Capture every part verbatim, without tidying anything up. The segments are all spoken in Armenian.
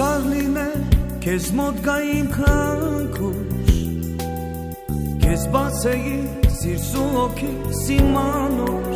Աղջարլին է քեզ մոտ գայիմ քանքուշ Քեզ բացեի սիրսու օքի սիմանուշ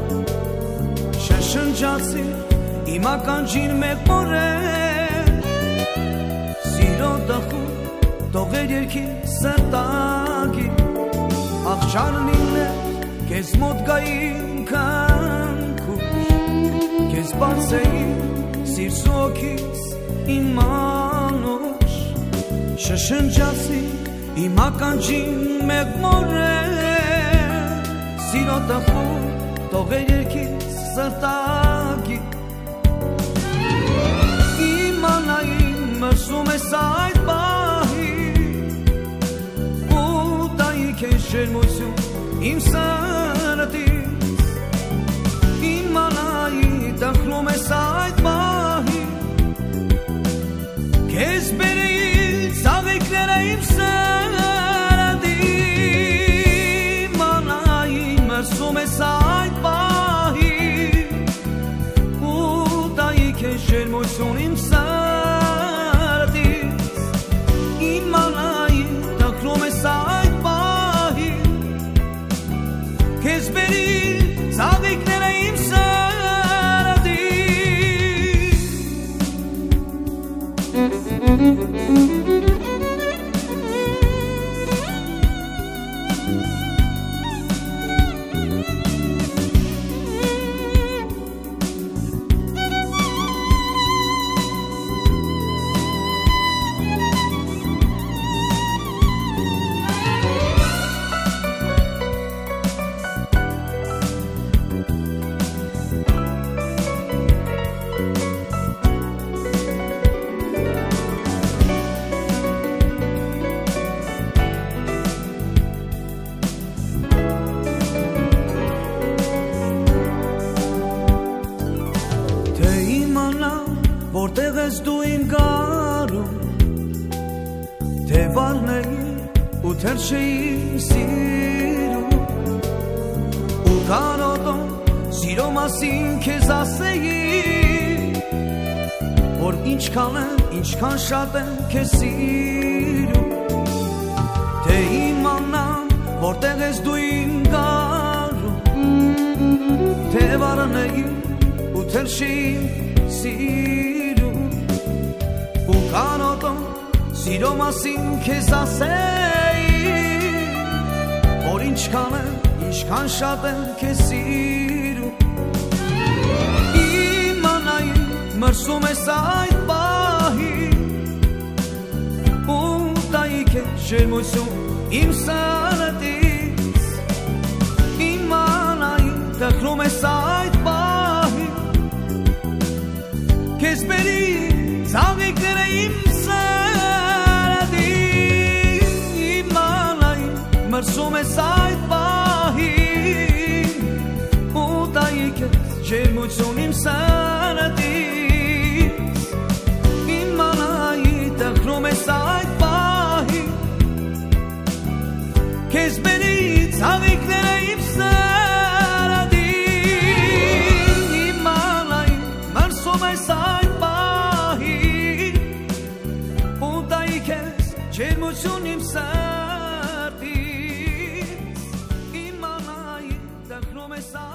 Շշնջացի իմ ականջին մեկ մորել Սիրո դախու տողեր երկի սրտագի Աղջարլին է քեզ մոտ գայիմ քանքուշ Քեզ բացեի սիրսու օքիս իմանուշ Շշնջացի իմ ականջին մեկ մորել Սիրո դախու տողեր երկիս սրտագի Իմանային մրսում ես այդ պահի Ու տայիք ես շերմություն իմ սրտից Իմանայի տխրում ես այդ պահի Քեզ բերեի ծաղիկները իմ սրտի Իմանայի մրսում ես այդ պահի Ու տայիք ես շերմություն իմ սրտից Իմանայի տխրում ես այդ պահի Քեզ բերի ծաղիկները իմ սրտի Որտեղ ես դու իմ գարում Թե վարնեի ու թերշեի սիրում Ու կարոտում սիրո մասին քեզ ասեի Որ ինչքան եմ, ինչքան շատ եմ քեզ սիրում Թե իմանամ որտեղ ես դու իմ գարում Թե վարնեի ու թերշեի սիրում Ու կանոտում սիրո մասին քեզ ասեի Որ ինչքան եմ, ինչքան շատ եմ քեզ սիրում Իմանայի մրսում ես այդ պահի Ու տայիք է շերմություն իմ սրտից Իմանայի տխրում ես այդ պահի Քեզ բերի ծաղիկները իմ սրտի Իմանայի մրսում ես այդ պահի Ու տայիք ես ջերմություն իմ սրտից Իմանայի տխրում ես այդ պահի Քեզ բերի ծաղիկները իմ սրտի Իմանայի մրսում ես այդ պահի Ու տայիք ես ջերմություն իմ սրտից Իմանայի տխրում ես